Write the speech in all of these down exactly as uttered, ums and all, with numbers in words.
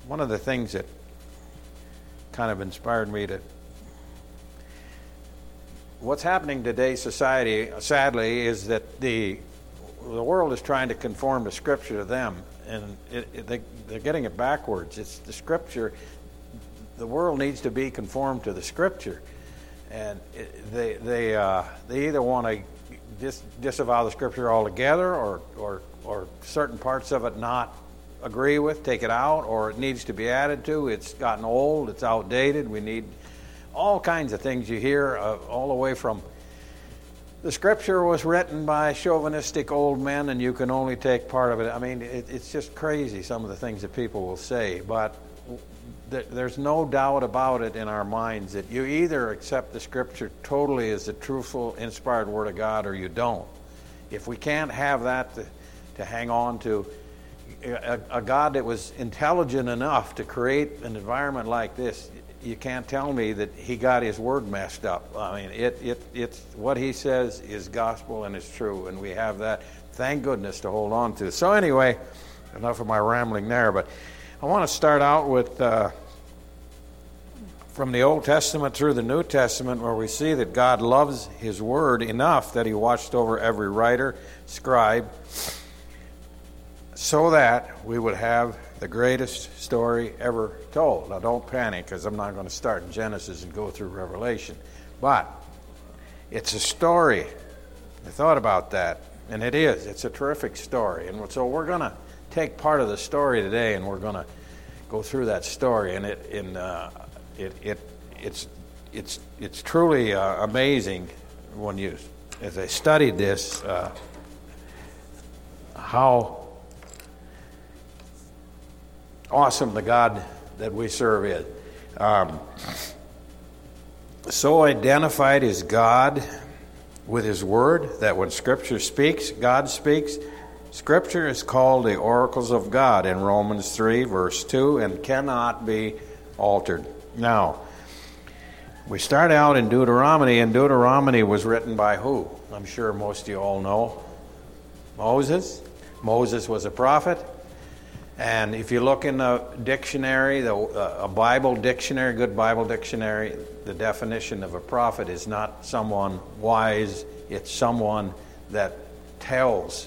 one of the things that kind of inspired me to what's happening today, society, sadly, is that the the world is trying to conform to Scripture to them, and it, it, they, they're getting it backwards. It's the Scripture. The world needs to be conformed to the Scripture, and it, they they uh, they either want to dis, disavow the Scripture altogether, or or or certain parts of it not agree with, take it out, or it needs to be added to. It's gotten old. It's outdated. We need all kinds of things you hear, uh, all the way from the Scripture was written by chauvinistic old men and you can only take part of it. I mean, it, it's just crazy, some of the things that people will say. But th- there's no doubt about it in our minds that you either accept the Scripture totally as the truthful, inspired Word of God, or you don't. If we can't have that to, to hang on to, a, a God that was intelligent enough to create an environment like this, you can't tell me that he got his word messed up. I mean, it, it it's what he says is gospel and it's true, and we have that, thank goodness, to hold on to. So anyway, enough of my rambling there, but I want to start out with uh, from the Old Testament through the New Testament, where we see that God loves his word enough that he watched over every writer, scribe, so that we would have the greatest story ever told. Now don't panic, because I'm not going to start in Genesis and go through Revelation. But it's a story. I thought about that, and it is. It's a terrific story. And so we're going to take part of the story today, and we're going to go through that story. And it, in, uh, it, it, it's, it's, it's truly uh, amazing when you, as I studied this, uh, how awesome the God that we serve is. Um, so identified is God with his word that when Scripture speaks, God speaks. Scripture is called the oracles of God in Romans three, verse two, and cannot be altered. Now, we start out in Deuteronomy, and Deuteronomy was written by who? I'm sure most of you all know. Moses. Moses was a prophet. And if you look in the dictionary, the, uh, a Bible dictionary, good Bible dictionary, the definition of a prophet is not someone wise, it's someone that tells.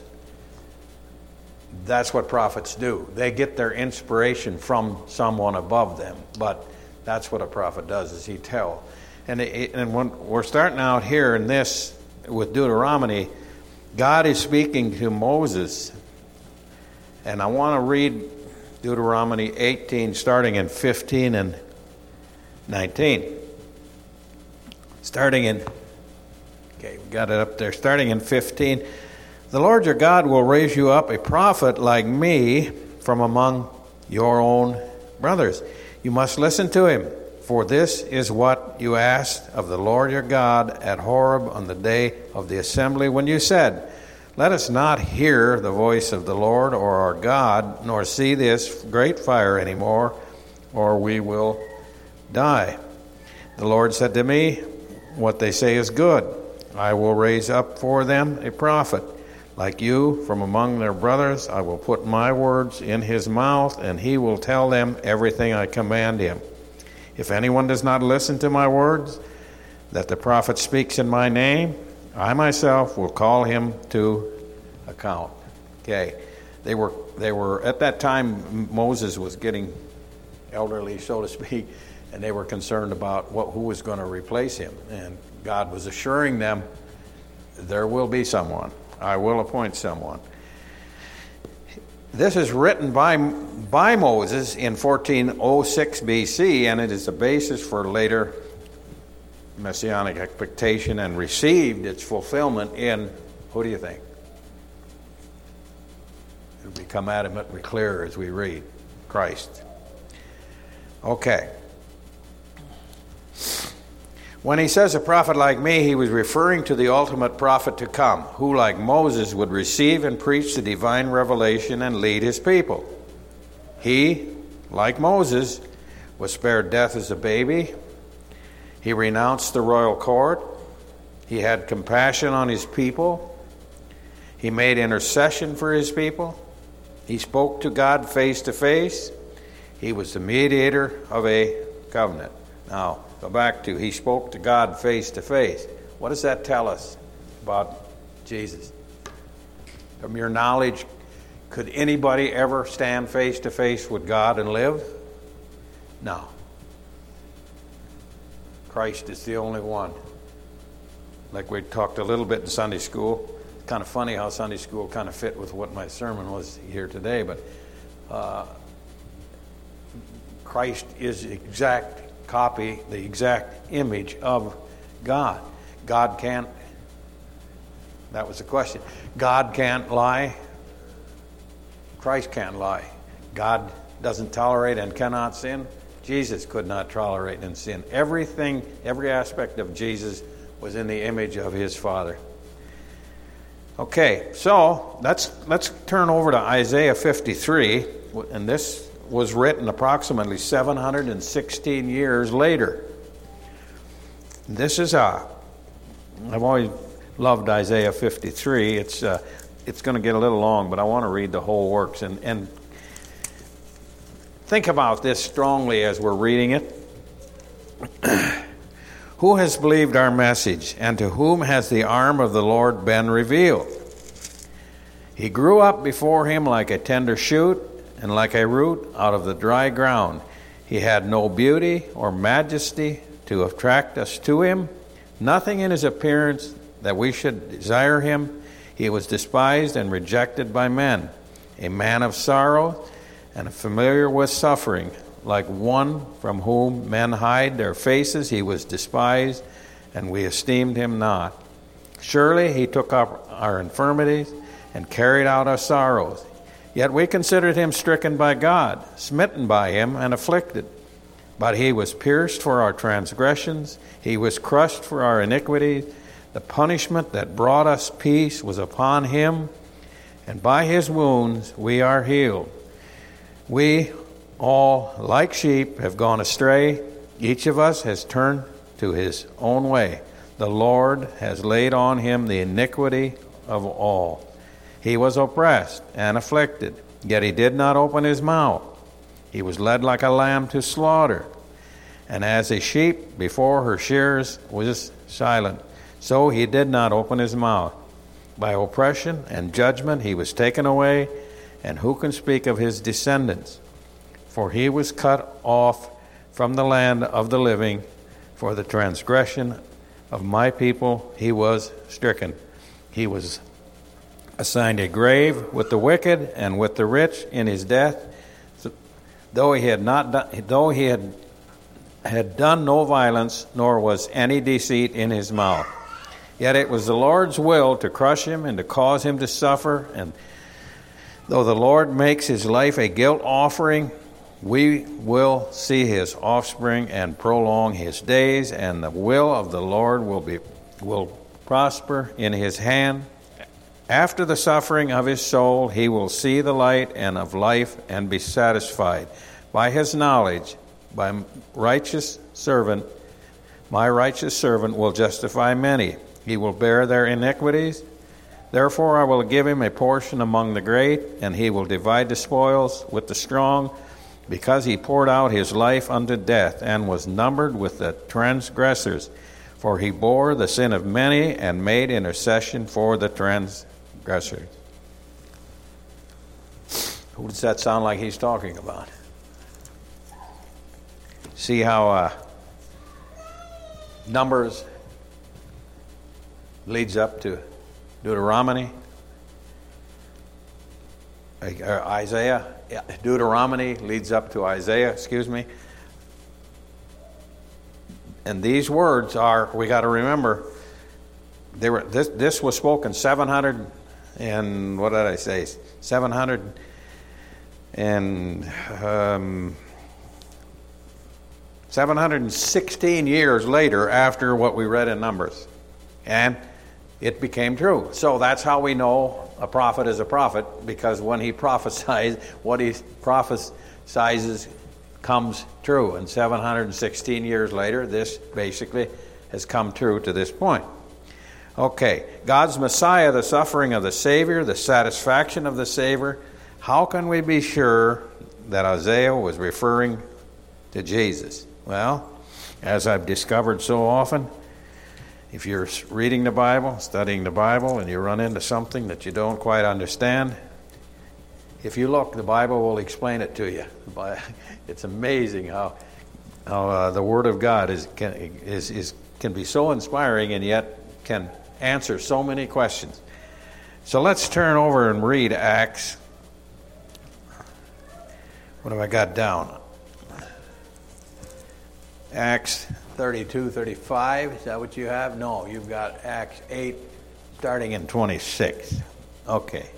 That's what prophets do. They get their inspiration from someone above them, but that's what a prophet does, is he tells. And, it, and when we're starting out here in this with Deuteronomy, God is speaking to Moses. And I want to read Deuteronomy eighteen, starting in fifteen and nineteen. Starting in, okay, we got it up there. Starting in fifteen. The Lord your God will raise you up a prophet like me from among your own brothers. You must listen to him, for this is what you asked of the Lord your God at Horeb on the day of the assembly, when you said, let us not hear the voice of the Lord or our God, nor see this great fire anymore, or we will die. The Lord said to me, what they say is good. I will raise up for them a prophet like you from among their brothers. I will put my words in his mouth, and he will tell them everything I command him. If anyone does not listen to my words that the prophet speaks in my name, I myself will call him to account. Okay. They were they were at that time, Moses was getting elderly, so to speak, and they were concerned about what who was going to replace him. And God was assuring them, there will be someone. I will appoint someone. This is written by by Moses in fourteen oh six B C, and it is the basis for later messianic expectation, and received its fulfillment in, who do you think? It'll become adamantly clear as we read. Christ. Okay. When he says a prophet like me, he was referring to the ultimate prophet to come, who, like Moses, would receive and preach the divine revelation and lead his people. He, like Moses, was spared death as a baby. He renounced the royal court. He had compassion on his people. He made intercession for his people. He spoke to God face to face. He was the mediator of a covenant. Now, go back to, he spoke to God face to face. What does that tell us about Jesus? From your knowledge, could anybody ever stand face to face with God and live? No. Christ is the only one. Like we talked a little bit in Sunday school. It's kind of funny how Sunday school kind of fit with what my sermon was here today, but uh, Christ is the exact copy, the exact image of God. God can't, that was the question. God can't lie. Christ can't lie. God doesn't tolerate and cannot sin. Jesus could not tolerate and sin. Everything, every aspect of Jesus was in the image of his Father. Okay, so let's let's turn over to Isaiah fifty-three, and this was written approximately seven hundred sixteen years later. This is a, I've always loved Isaiah fifty-three. It's uh, it's going to get a little long, but I want to read the whole works and and think about this strongly as we're reading it. Who has believed our message, and to whom has the arm of the Lord been revealed? He grew up before him like a tender shoot, and like a root out of the dry ground. He had no beauty or majesty to attract us to him, nothing in his appearance that we should desire him. He was despised and rejected by men, a man of sorrow and familiar with suffering. Like one from whom men hide their faces, he was despised, and we esteemed him not. Surely he took up our infirmities and carried out our sorrows. Yet we considered him stricken by God, smitten by him, and afflicted. But he was pierced for our transgressions, he was crushed for our iniquities. The punishment that brought us peace was upon him, and by his wounds we are healed. We all, like sheep, have gone astray. Each of us has turned to his own way. The Lord has laid on him the iniquity of all. He was oppressed and afflicted, yet he did not open his mouth. He was led like a lamb to slaughter, and as a sheep before her shearers was silent, so he did not open his mouth. By oppression and judgment he was taken away, and who can speak of his descendants? For he was cut off from the land of the living. For the transgression of my people he was stricken. He was assigned a grave with the wicked and with the rich in his death, though he had not done, though he had had done no violence, nor was any deceit in his mouth. Yet it was the Lord's will to crush him and to cause him to suffer. And though the Lord makes his life a guilt offering, we will see his offspring and prolong his days, and the will of the Lord will be will prosper in his hand. After the suffering of his soul, he will see the light and of life and be satisfied. By his knowledge, by righteous servant, my righteous servant will justify many. He will bear their iniquities. Therefore I will give him a portion among the great, and he will divide the spoils with the strong, because he poured out his life unto death, and was numbered with the transgressors. For he bore the sin of many, and made intercession for the transgressors. Who does that sound like he's talking about? See how uh, Numbers leads up to Deuteronomy? Uh, Isaiah? Yeah, Deuteronomy leads up to Isaiah, excuse me. And these words are, we got to remember, they were this this was spoken seven hundred and what did I say? seven hundred and um, seven hundred sixteen years later after what we read in Numbers. And it became true. So that's how we know a prophet is a prophet, because when he prophesies, what he prophesies comes true. And seven hundred sixteen years later, this basically has come true to this point. Okay, God's Messiah, the suffering of the Savior, the satisfaction of the Savior. How can we be sure that Isaiah was referring to Jesus? Well, as I've discovered so often, if you're reading the Bible, studying the Bible, and you run into something that you don't quite understand, if you look, the Bible will explain it to you. It's amazing how how uh, the Word of God is can is, is can be so inspiring and yet can answer so many questions. So let's turn over and read Acts. What have I got down? Acts thirty-two, thirty-five. Is that what you have? No, you've got Acts eight, starting in twenty-six. Okay.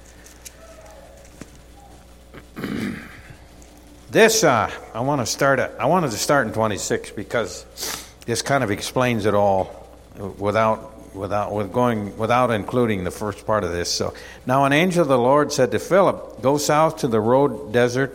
This uh, I want to start. At, I wanted to start in twenty-six because this kind of explains it all without without with going without including the first part of this. So now an angel of the Lord said to Philip, "Go south to the road desert."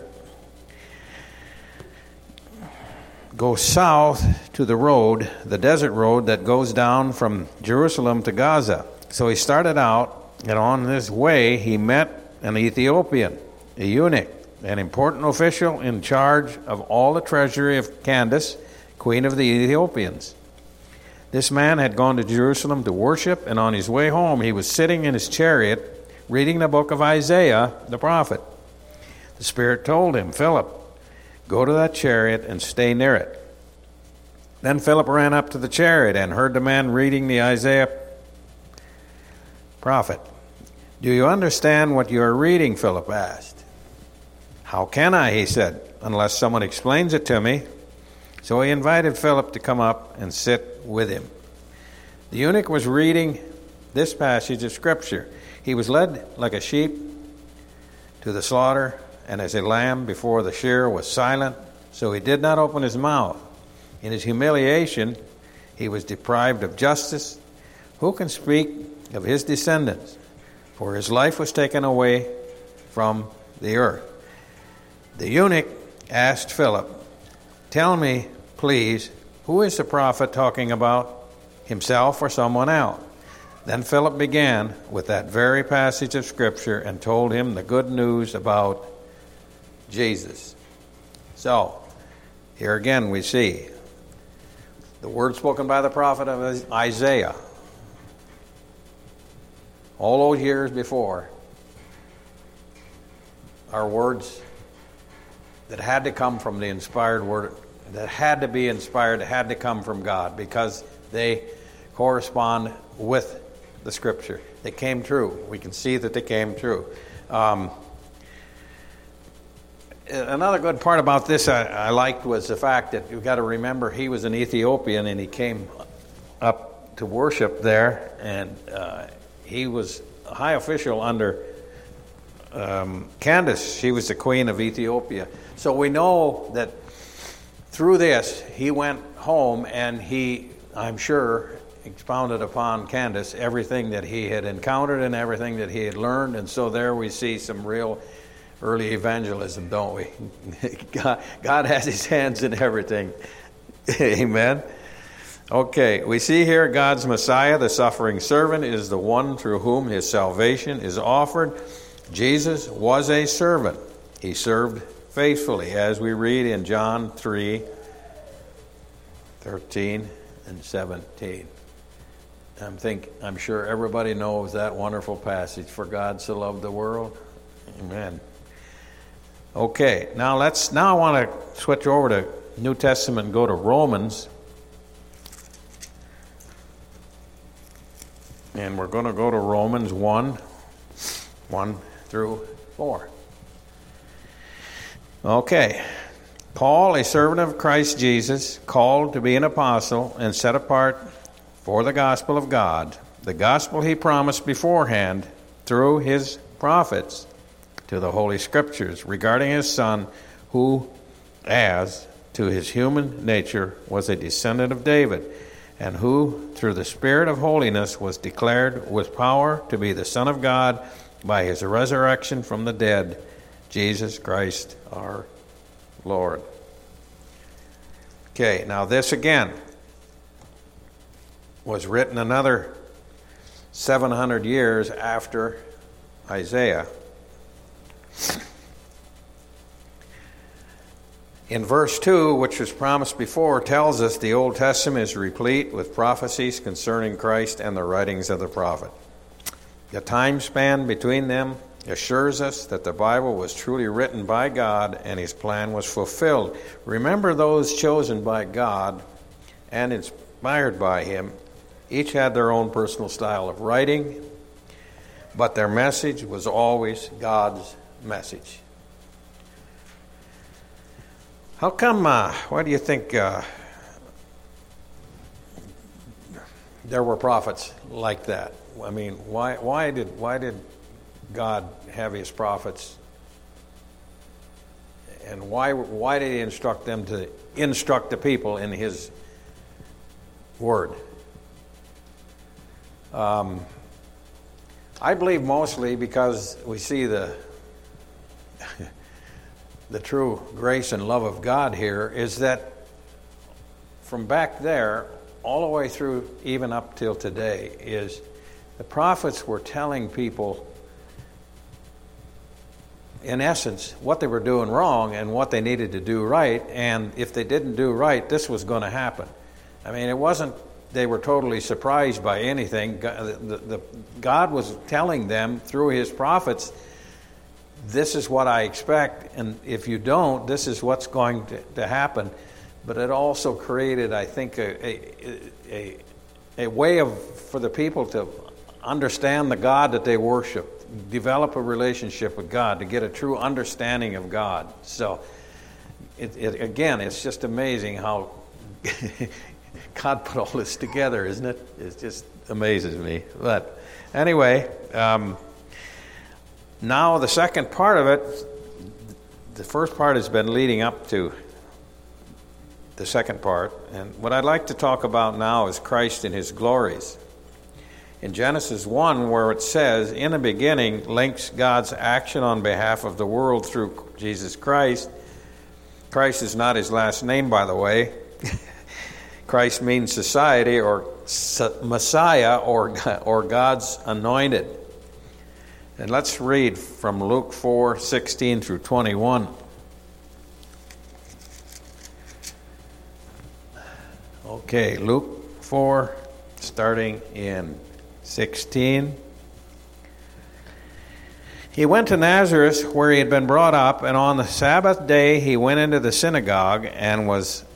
Go south to the road, the desert road that goes down from Jerusalem to Gaza. So he started out, and on his way he met an Ethiopian, a eunuch, an important official in charge of all the treasury of Candace, queen of the Ethiopians. This man had gone to Jerusalem to worship, and on his way home he was sitting in his chariot reading the book of Isaiah the prophet. The Spirit told him, "Philip, go to that chariot and stay near it." Then Philip ran up to the chariot and heard the man reading the Isaiah prophet. "Do you understand what you are reading?" Philip asked. "How can I," he said, "unless someone explains it to me?" So he invited Philip to come up and sit with him. The eunuch was reading this passage of Scripture. He was led like a sheep to the slaughter, and as a lamb before the shearer was silent, so he did not open his mouth. In his humiliation, he was deprived of justice. Who can speak of his descendants? For his life was taken away from the earth. The eunuch asked Philip, "Tell me, please, who is the prophet talking about, himself or someone else?" Then Philip began with that very passage of Scripture and told him the good news about Jesus. So, here again we see the word spoken by the prophet of Isaiah all those years before are words that had to come from the inspired word, that had to be inspired, that had to come from God because they correspond with the Scripture. They came true. We can see that they came true. Um, Another good part about this I, I liked was the fact that you've got to remember he was an Ethiopian and he came up to worship there, and uh, he was a high official under um, Candace. She was the queen of Ethiopia. So we know that through this he went home and he, I'm sure, expounded upon Candace everything that he had encountered and everything that he had learned, and so there we see some real early evangelism, don't we? God, God has his hands in everything. Amen. Okay, we see here God's Messiah, the suffering servant, is the one through whom his salvation is offered. Jesus was a servant. He served faithfully, as we read in John three, thirteen and seventeen. I'm think I'm sure everybody knows that wonderful passage, "For God so loved the world." Amen. Okay, now let's. Now I want to switch over to New Testament and go to Romans, and we're going to go to Romans one, one through four. Okay, Paul, a servant of Christ Jesus, called to be an apostle and set apart for the gospel of God, the gospel he promised beforehand through his prophets to the Holy Scriptures regarding his Son, who, as to his human nature, was a descendant of David, and who, through the Spirit of holiness, was declared with power to be the Son of God by his resurrection from the dead, Jesus Christ our Lord. Okay, now this again was written another seven hundred years after Isaiah. In verse two, which was promised before, tells us the Old Testament is replete with prophecies concerning Christ and the writings of the prophet. The time span between them assures us that the Bible was truly written by God and his plan was fulfilled. Remember, those chosen by God and inspired by him each had their own personal style of writing, but their message was always God's message. How come, uh, why do you think uh, there were prophets like that? I mean, why why did why did God have his prophets, and why why did he instruct them to instruct the people in his word? Um, I believe mostly because we see the the true grace and love of God here is that from back there all the way through even up till today is the prophets were telling people in essence what they were doing wrong and what they needed to do right, and if they didn't do right, this was going to happen. I mean, it wasn't they were totally surprised by anything. God, the, the, God was telling them through his prophets, this is what I expect, and if you don't, this is what's going to, to happen. But it also created, I think, a, a, a, a way of for the people to understand the God that they worship, develop a relationship with God, to get a true understanding of God. So, it, it, again, it's just amazing how God put all this together, isn't it? It just amazes me. But anyway, um, now the second part of it, the first part has been leading up to the second part. And what I'd like to talk about now is Christ and his glories. In Genesis one, where it says, in the beginning, links God's action on behalf of the world through Jesus Christ. Christ is not his last name, by the way. Christ means society or Messiah or, or God's anointed. And let's read from Luke four, sixteen through twenty-one. Okay, Luke four, starting in sixteen. He went to Nazareth, where he had been brought up, and on the Sabbath day he went into the synagogue and was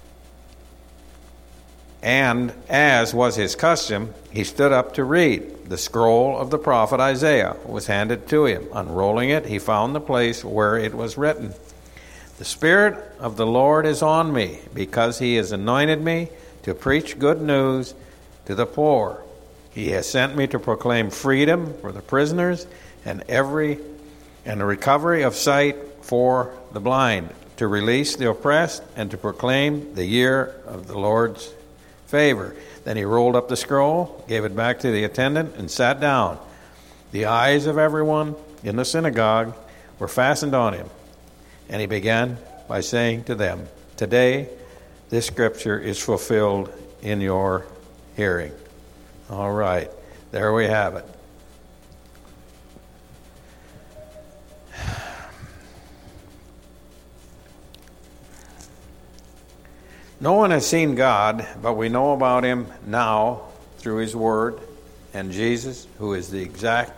and as was his custom, he stood up to read. The scroll of the prophet Isaiah was handed to him. Unrolling it, he found the place where it was written, "The Spirit of the Lord is on me, because he has anointed me to preach good news to the poor. He has sent me to proclaim freedom for the prisoners and every and the recovery of sight for the blind, to release the oppressed, and to proclaim the year of the Lord's favor." Then he rolled up the scroll, gave it back to the attendant, and sat down. The eyes of everyone in the synagogue were fastened on him. And he began by saying to them, "Today this scripture is fulfilled in your hearing." All right, there we have it. No one has seen God, but we know about him now through his word, and Jesus, who is the exact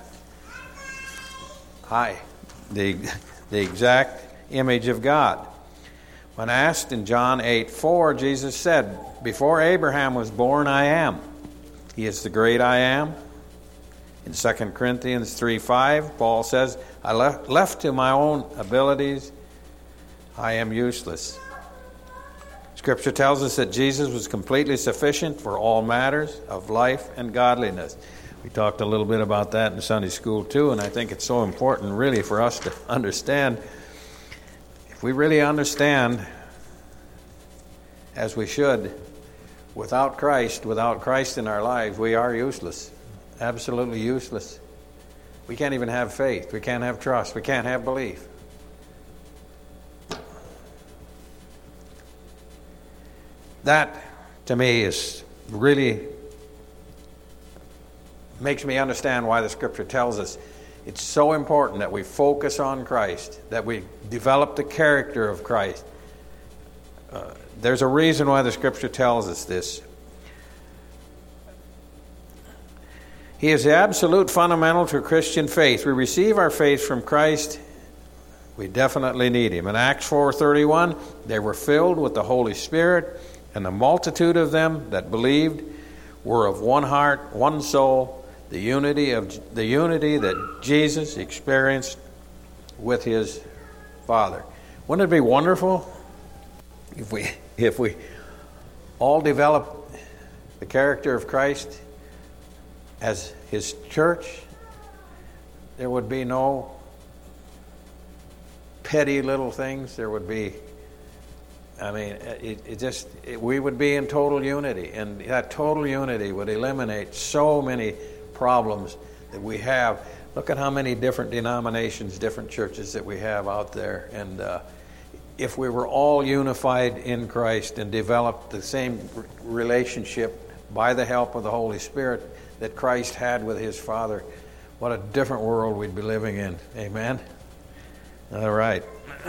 hi, the the exact image of God. When asked in John eight four, Jesus said, "Before Abraham was born, I am." He is the great I am. In Second Corinthians three five, Paul says, "I left, left to my own abilities, I am useless." Scripture tells us that Jesus was completely sufficient for all matters of life and godliness. We talked a little bit about that in Sunday school too, and I think it's so important really for us to understand. If we really understand, as we should, without Christ, without Christ in our lives, we are useless. Absolutely useless. We can't even have faith. We can't have trust. We can't have belief. That, to me, is really makes me understand why the Scripture tells us it's so important that we focus on Christ, that we develop the character of Christ. uh, there's a reason why the Scripture tells us this. He is the absolute fundamental to Christian faith. We receive our faith from Christ. We definitely need Him. In Acts four thirty-one, they were filled with the Holy Spirit, and the multitude of them that believed were of one heart, one soul, the unity of the unity that Jesus experienced with His Father. Wouldn't it be wonderful if we if we all develop the character of Christ as His church? There would be no petty little things. There would be, I mean, it, it just, it, we would be in total unity. And that total unity would eliminate so many problems that we have. Look at how many different denominations, different churches that we have out there. And uh, if we were all unified in Christ and developed the same relationship by the help of the Holy Spirit that Christ had with His Father, what a different world we'd be living in. Amen? All right.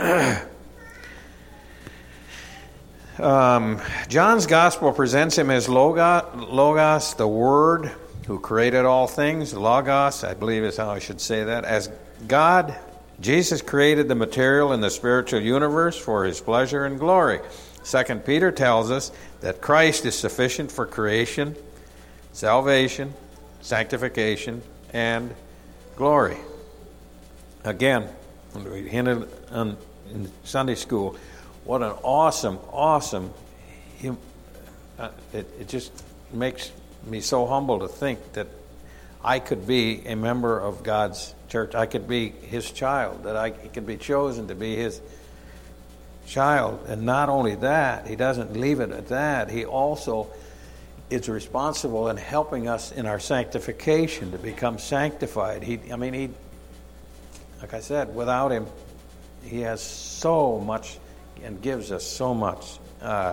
um, John's Gospel presents Him as Logos, Logos, the Word, who created all things. Logos, I believe is how I should say that. As God, Jesus created the material in the spiritual universe for His pleasure and glory. Second Peter tells us that Christ is sufficient for creation, salvation, sanctification, and glory. Again, we hinted on in Sunday school, what an awesome, awesome, uh, it, it just makes me so humble to think that I could be a member of God's church. I could be His child, that I could be chosen to be His child. And not only that, He doesn't leave it at that. He also is responsible in helping us in our sanctification to become sanctified. He, I mean, He, like I said, without Him, He has so much and gives us so much. Uh,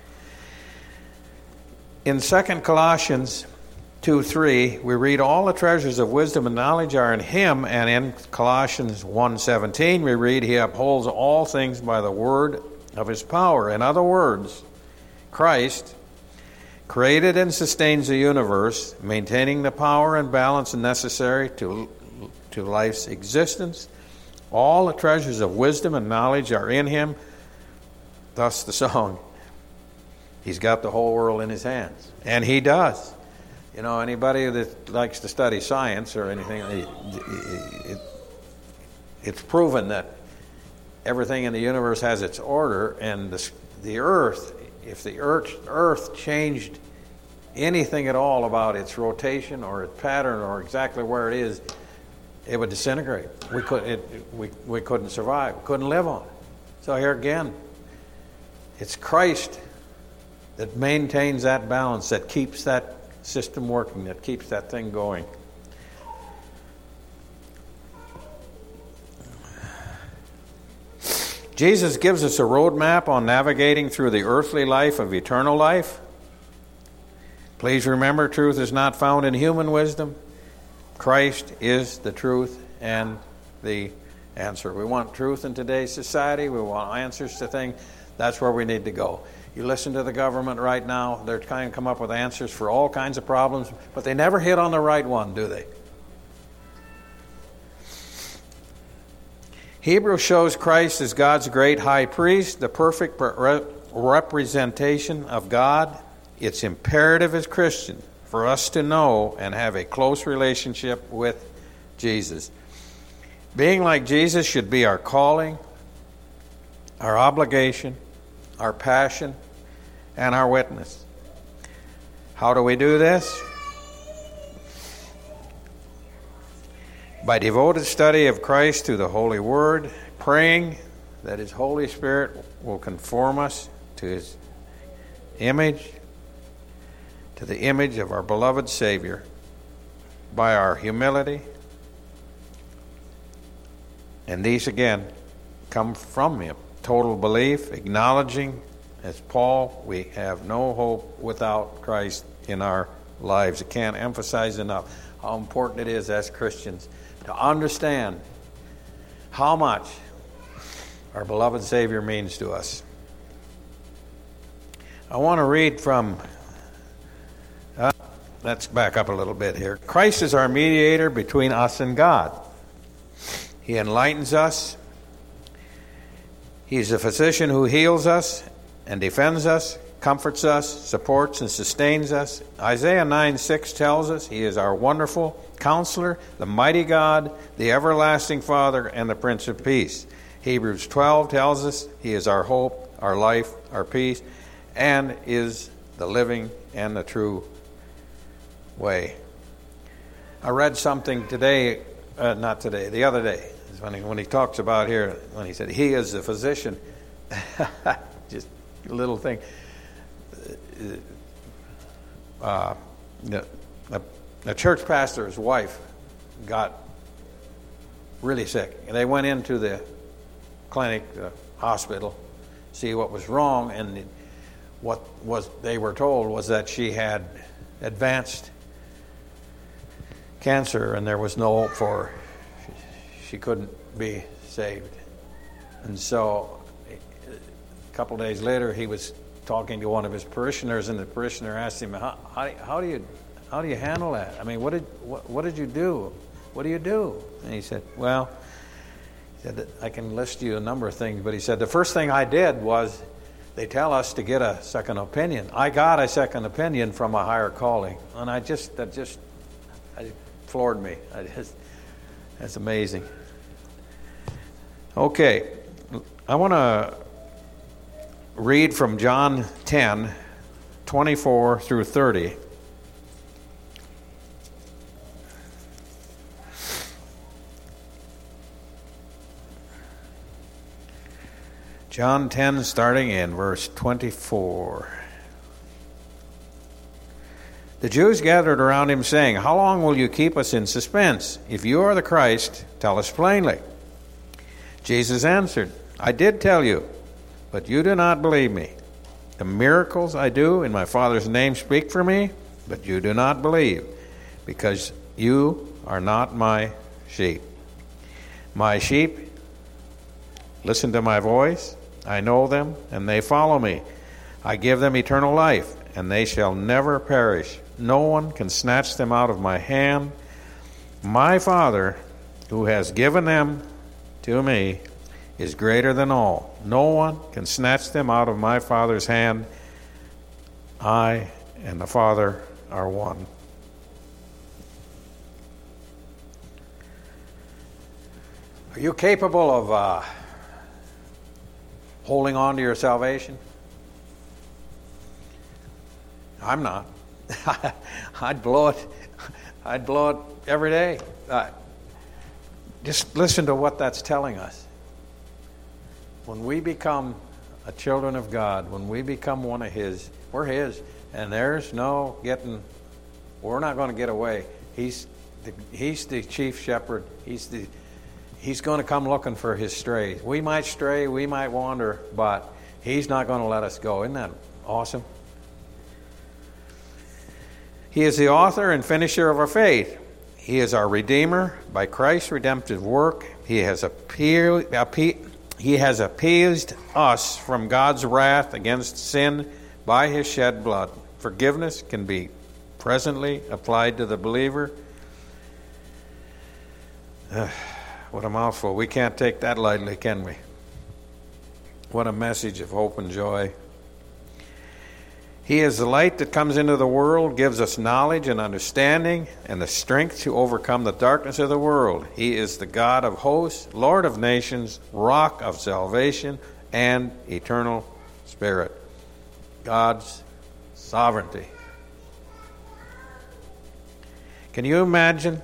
in Second Colossians two three, we read, all the treasures of wisdom and knowledge are in Him. And in Colossians one seventeen, we read, He upholds all things by the word of His power. In other words, Christ created and sustains the universe, maintaining the power and balance necessary to to life's existence. All the treasures of wisdom and knowledge are in Him. Thus the song, He's got the whole world in His hands. And He does. You know, anybody that likes to study science or anything, it, it, it's proven that everything in the universe has its order, and the, the earth, if the earth, earth changed anything at all about its rotation or its pattern or exactly where it is, it would disintegrate. We could, it, we, we couldn't survive. We couldn't live on it. So here again, it's Christ that maintains that balance, that keeps that system working, that keeps that thing going. Jesus gives us a roadmap on navigating through the earthly life of eternal life. Please remember, truth is not found in human wisdom. Christ is the truth and the answer. We want truth in today's society. We want answers to things. That's where we need to go. You listen to the government right now. They're trying to come up with answers for all kinds of problems, but they never hit on the right one, do they? Hebrews shows Christ as God's great high priest, the perfect re- representation of God. It's imperative as Christians for us to know and have a close relationship with Jesus. Being like Jesus should be our calling, our obligation, our passion, and our witness. How do we do this? By devoted study of Christ through the Holy Word, praying that His Holy Spirit will conform us to His image, to the image of our beloved Savior, by our humility. And these again come from Him. Total belief, acknowledging, as Paul, we have no hope without Christ in our lives. I can't emphasize enough how important it is as Christians to understand how much our beloved Savior means to us. I want to read from, uh, let's back up a little bit here. Christ is our mediator between us and God. He enlightens us. He's a physician who heals us and defends us, comforts us, supports and sustains us. Isaiah nine six tells us he is our wonderful counselor, the mighty God, the everlasting Father, and the Prince of Peace. Hebrews twelve tells us he is our hope, our life, our peace, and is the living and the true way. I read something today, uh, not today, the other day, when he, when he talks about here, when he said he is the physician, just a little thing. Uh, a, a church pastor's wife got really sick, and they went into the clinic, the hospital, see what was wrong, and what was they were told was that she had advanced cancer, and there was no hope for her. She, she couldn't be saved. And so, a couple of days later, he was talking to one of his parishioners, and the parishioner asked him, "How, how, how do you, how do you handle that? I mean, what did, what, what did you do? What do you do?" And he said, "Well," he said, "I can list you a number of things, but he said the first thing I did was they tell us to get a second opinion. I got a second opinion from a higher calling, and I just that just I, floored me. I just, that's amazing." Okay, I want to read from John ten, twenty-four through thirty. John ten, starting in verse twenty-four. The Jews gathered around him, saying, "How long will you keep us in suspense? If you are the Christ, tell us plainly." Jesus answered, "I did tell you, but you do not believe me. The miracles I do in my Father's name speak for me, but you do not believe, because you are not my sheep. My sheep listen to my voice. I know them, and they follow me. I give them eternal life, and they shall never perish. No one can snatch them out of my hand. My Father, who has given them to me, is greater than all. No one can snatch them out of my Father's hand. I and the Father are one." Are you capable of uh, holding on to your salvation? I'm not. I'd blow it. I'd blow it every day. Uh, just listen to what that's telling us. When we become a children of God, when we become one of His, we're His, and there's no getting. We're not going to get away. He's the, He's the chief shepherd. He's the He's going to come looking for His strays. We might stray, we might wander, but He's not going to let us go. Isn't that awesome? He is the author and finisher of our faith. He is our Redeemer. By Christ's redemptive work, He has appealed, appe- He has appeased us from God's wrath against sin by His shed blood. Forgiveness can be presently applied to the believer. Uh, what a mouthful. We can't take that lightly, can we? What a message of hope and joy. He is the light that comes into the world, gives us knowledge and understanding and the strength to overcome the darkness of the world. He is the God of hosts, Lord of nations, rock of salvation, and eternal Spirit. God's sovereignty. Can you imagine?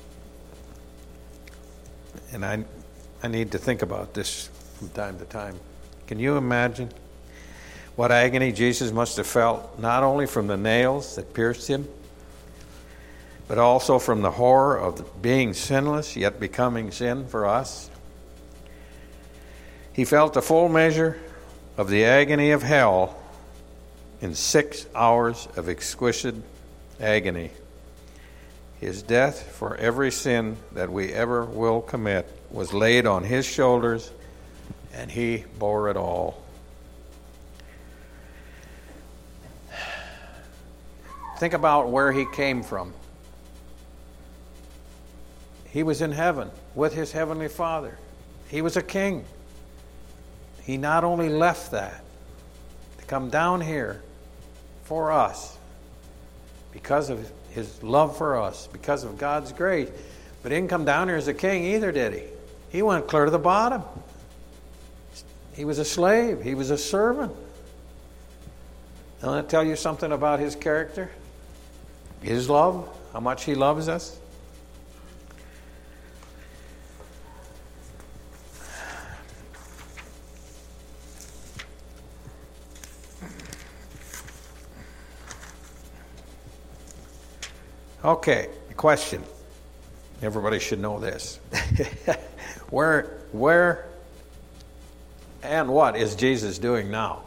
And I, I need to think about this from time to time. Can you imagine what agony Jesus must have felt, not only from the nails that pierced Him, but also from the horror of being sinless, yet becoming sin for us? He felt the full measure of the agony of hell in six hours of exquisite agony. His death for every sin that we ever will commit was laid on His shoulders, and He bore it all. think about where he came from. He was in heaven with his heavenly Father. He was a king. He not only left that to come down here for us because of his love for us, because of God's grace, but he didn't come down here as a king either, did he? He went clear to the bottom. He was a slave. He was a servant. And I want to tell you something about his character, his love, how much he loves us. Okay, question. Everybody should know this. where, where, and what is Jesus doing now?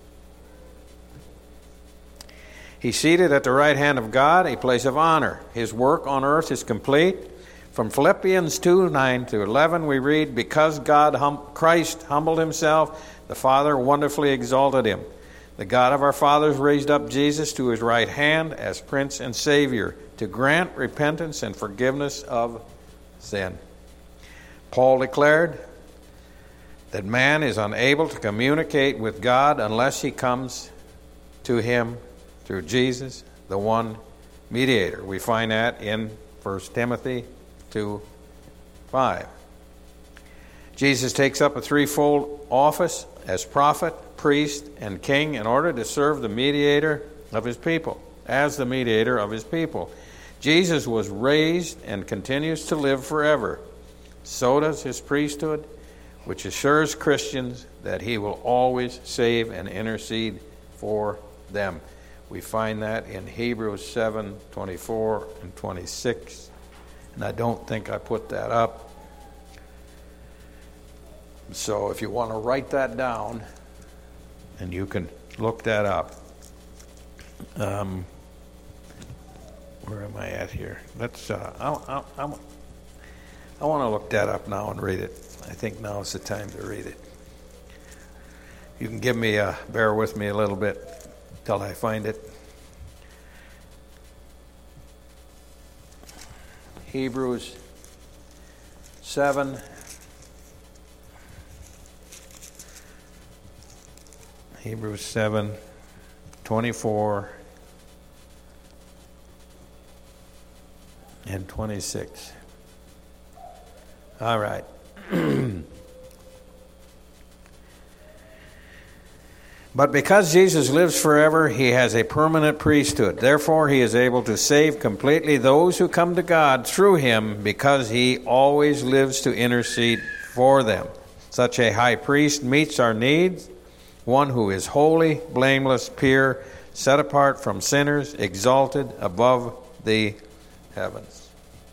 He's seated at the right hand of God, a place of honor. His work on earth is complete. From Philippians two, nine to eleven, we read, because God, hum- Christ humbled himself, the Father wonderfully exalted him. The God of our fathers raised up Jesus to his right hand as Prince and Savior to grant repentance and forgiveness of sin. Paul declared that man is unable to communicate with God unless he comes to him through Jesus, the one mediator. We find that in First Timothy two five. Jesus takes up a threefold office as prophet, priest, and king in order to serve the mediator of his people, as the mediator of his people. Jesus was raised and continues to live forever. So does his priesthood, which assures Christians that he will always save and intercede for them. We find that in Hebrews seven, twenty-four and twenty-six. And I don't think I put that up. So if you want to write that down, and you can look that up. Um, where am I at here? Let's. Uh, I, I, I, I want to look that up now and read it. I think now is the time to read it. You can give me a, bear with me a little bit till I find it. Hebrews seven. Hebrews seven, twenty-four and twenty-six. All right. But because Jesus lives forever, he has a permanent priesthood. Therefore, he is able to save completely those who come to God through him, because he always lives to intercede for them. Such a high priest meets our needs, one who is holy, blameless, pure, set apart from sinners, exalted above the heavens.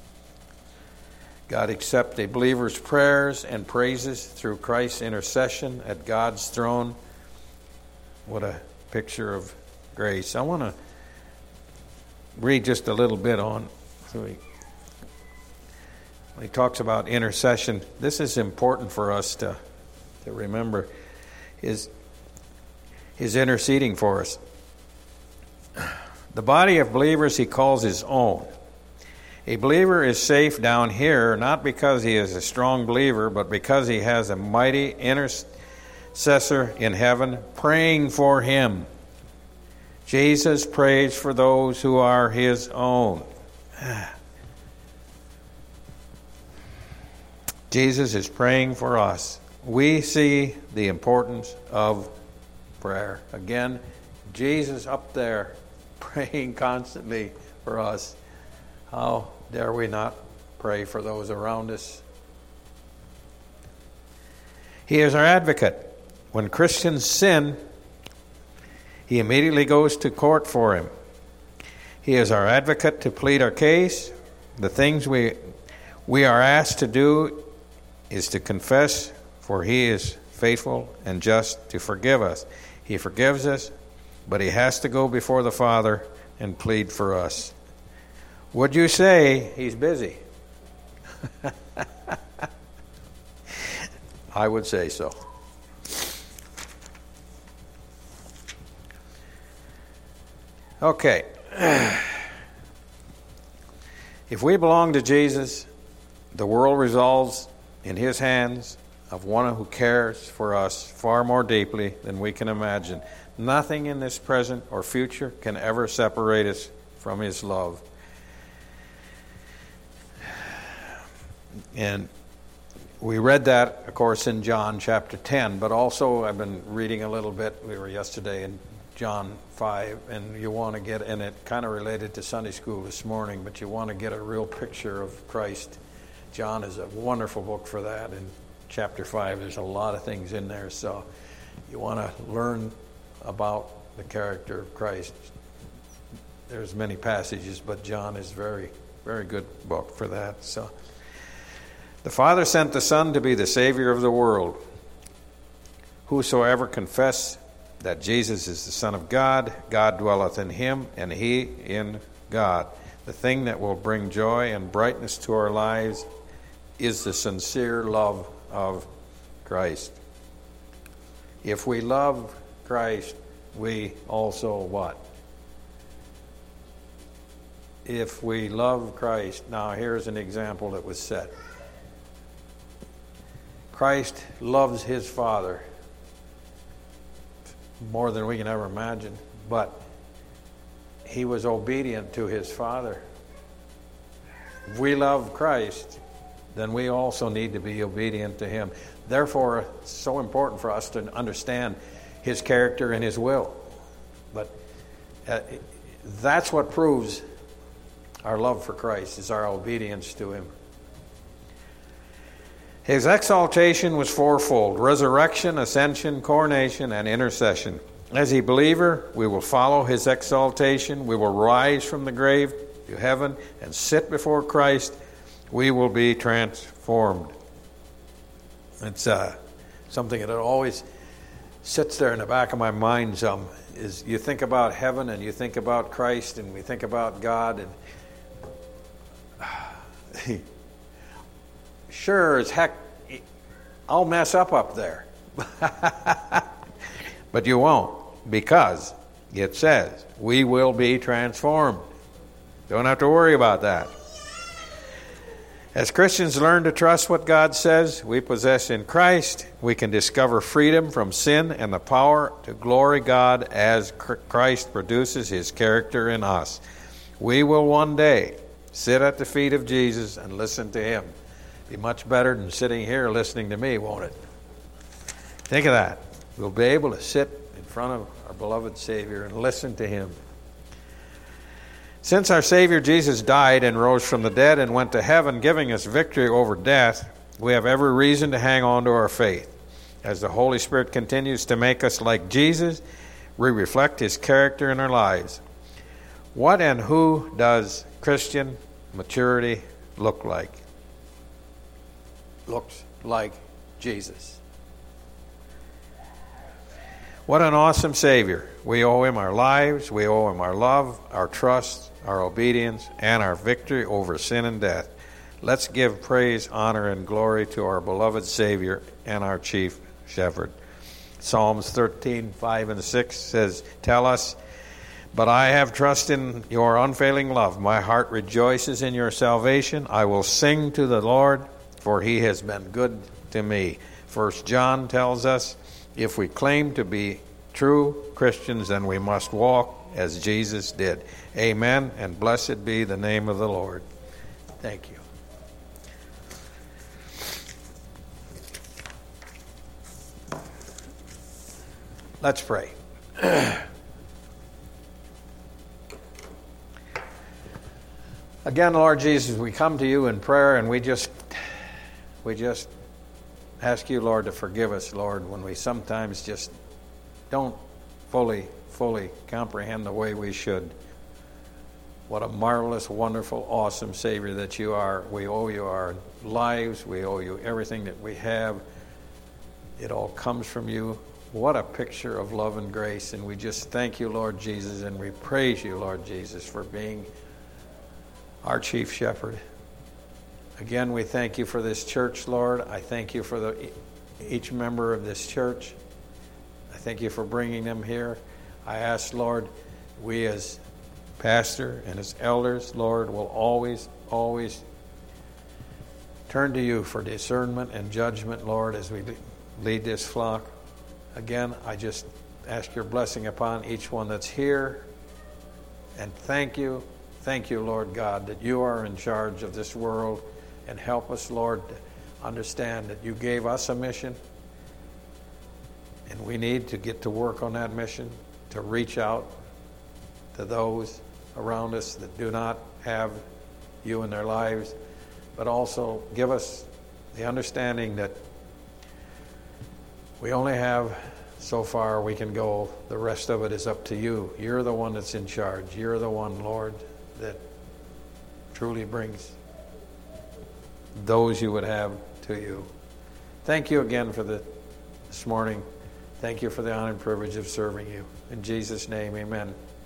God accepts a believer's prayers and praises through Christ's intercession at God's throne. What a picture of grace. I want to read just a little bit on. So he, when he talks about intercession, this is important for us to, to remember. His, his interceding for us. The body of believers he calls his own. A believer is safe down here, not because he is a strong believer, but because he has a mighty intercessor in heaven praying for him. Jesus prays for those who are his own. Jesus is praying for us. We see the importance of prayer. Again, Jesus up there praying constantly for us. How dare we not pray for those around us? He is our advocate. When Christians sin, he immediately goes to court for him. He is our advocate to plead our case. The things we we are asked to do is to confess, for he is faithful and just to forgive us. He forgives us, but he has to go before the Father and plead for us. Would you say he's busy? I would say so. Okay, If we belong to Jesus, the world resolves in His hands of one who cares for us far more deeply than we can imagine. Nothing in this present or future can ever separate us from His love. And we read that, of course, in John chapter ten, but also I've been reading a little bit. We were yesterday in John five, and you want to get, and it kind of related to Sunday school this morning, but you want to get a real picture of Christ. John is a wonderful book for that. In chapter five, there's a lot of things in there, so you want to learn about the character of Christ. There's many passages, but John is very, very good book for that. So, the Father sent the Son to be the Savior of the world. Whosoever confess that Jesus is the Son of God, God dwelleth in him, and he in God. The thing that will bring joy and brightness to our lives is the sincere love of Christ. If we love Christ, we also what? If we love Christ, now here's an example that was set. Christ loves His Father more than we can ever imagine, but He was obedient to His Father. If we love Christ, then we also need to be obedient to Him. Therefore, it's so important for us to understand His character and His will. But uh, that's what proves our love for Christ, is our obedience to Him. His exaltation was fourfold: resurrection, ascension, coronation, and intercession. As a believer, we will follow His exaltation. We will rise from the grave to heaven and sit before Christ. We will be transformed. It's uh, something that always sits there in the back of my mind. Some is you think about heaven and you think about Christ and we think about God, and uh, sure as heck, I'll mess up up there. But you won't, because it says we will be transformed. Don't have to worry about that. As Christians learn to trust what God says we possess in Christ, we can discover freedom from sin and the power to glory God as Christ produces His character in us. We will one day sit at the feet of Jesus and listen to Him. Be much better than sitting here listening to me, won't it? Think of that. We'll be able to sit in front of our beloved Savior and listen to Him. Since our Savior Jesus died and rose from the dead and went to heaven, giving us victory over death, we have every reason to hang on to our faith. As the Holy Spirit continues to make us like Jesus, we reflect His character in our lives. What and who does Christian maturity look like? Looks like Jesus. What an awesome Savior. We owe Him our lives, we owe Him our love, our trust, our obedience, and our victory over sin and death. Let's give praise, honor, and glory to our beloved Savior and our chief shepherd. Psalms thirteen, five and six says, tell us, but I have trust in your unfailing love. My heart rejoices in your salvation. I will sing to the Lord, for He has been good to me. First John tells us, if we claim to be true Christians, then we must walk as Jesus did. Amen, and blessed be the name of the Lord. Thank you. Let's pray. Again, Lord Jesus, we come to you in prayer, and we just we just ask you, Lord, to forgive us, Lord, when we sometimes just don't fully, fully comprehend the way we should. What a marvelous, wonderful, awesome Savior that you are. We owe you our lives. We owe you everything that we have. It all comes from you. What a picture of love and grace. And we just thank you, Lord Jesus, and we praise you, Lord Jesus, for being our chief shepherd. Again, we thank you for this church, Lord. I thank you for the, each member of this church. I thank you for bringing them here. I ask, Lord, we as pastor and his elders, Lord, will always, always turn to you for discernment and judgment, Lord, as we lead this flock. Again, I just ask your blessing upon each one that's here. And thank you, thank you, Lord God, that you are in charge of this world. And help us, Lord, to understand that you gave us a mission. And we need to get to work on that mission, to reach out to those around us that do not have you in their lives. But also give us the understanding that we only have so far we can go. The rest of it is up to you. You're the one that's in charge. You're the one, Lord, that truly brings those you would have to you. Thank you again for the, this morning. Thank you for the honor and privilege of serving you. In Jesus' name, amen.